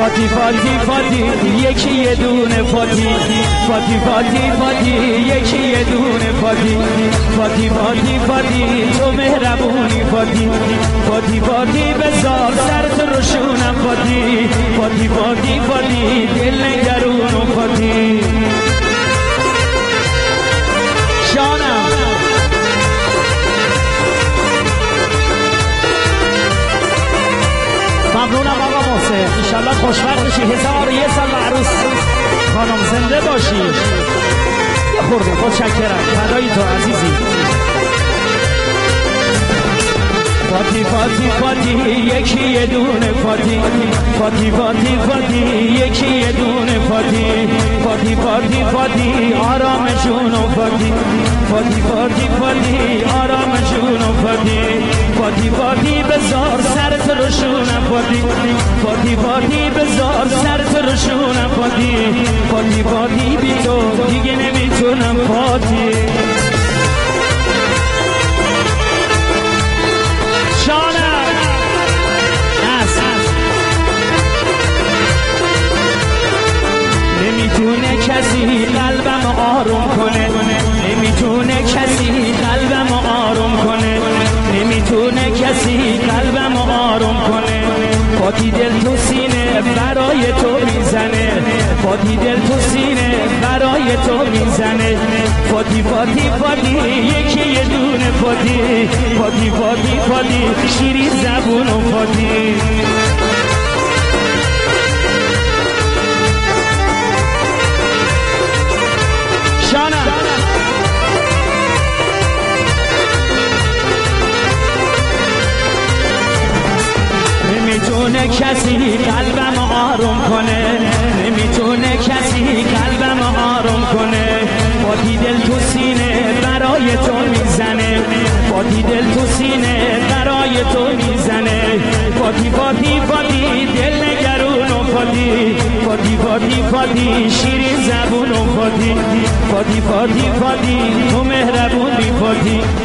فاتی فاتی فاتی یکی یه دونه فاتی فاتی فاتی فاتی یکی یه دونه فاتی فاتی فاتی فاتی تو مهربونی فاتی فاتی فاتی بذار سرت روشونم فاتی فاتی فاتی فاتی دل نگرونم فاتی شانم ممنونم آقا محسن انشالله خوشبخت بشی 1001 سال عروس خانم زنده باشی یه خورده متشکرم فدای تو عزیزی فاتی فاتی فاتی یکی یه دونه فاتی فاتی فاتی فاتی یکی یه دونه فاتی فاتی فاتی فاتی آرام جونم فاتی فاتی فاتی فاتی آرام جونم فاتی فاتی فاتی بذار سرت روشونم فاتی فاتی فاتی بذار سرت روشونم فاتی فاتی فاتی بی تو دیگه نمیتونم فاتی نمیتونه کسی قلبم آروم کنه نمیتونه کسی قلبم آروم کنه نمیتونه کسی قلبم آروم کنه فاتی دل تو سینه برای تو میزنه فاتی دل تو سینه برای تو میزنه فاتی فاتی فاتی یکی یه دونه فاتی فاتی فاتی فاتی شیرین زبون و فاتی نمیتونه کسی قلبم آروم کنه نمیتونه کسی قلبم آروم کنه فاتی دل تو سینه برای تو میزنه فاتی دل تو سینه برای تو میزنه فاتی فاتی فاتی دل نگرون و فاتی فاتی فاتی فاتی شیرین زبون و فاتی فاتی فاتی فاتی تو مهربونی فاتی